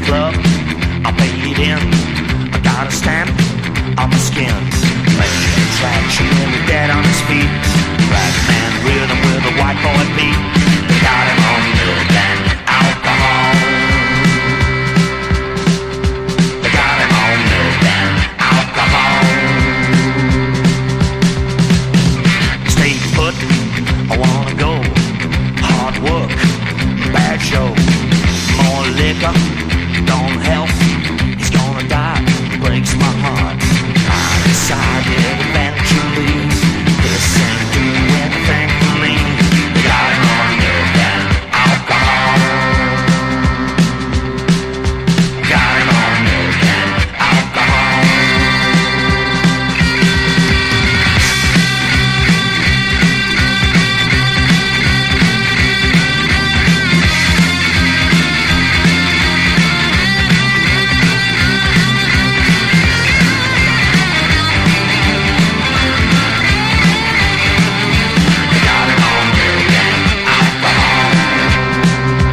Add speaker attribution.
Speaker 1: club, I paid in. I got a stamp on my skin. Traction in the dead on his feet. Black man rhythm with a white boy beat. They got him on milk and alcohol. They got him on milk and alcohol. Stay put, I wanna go. Hard work, bad show. More liquor,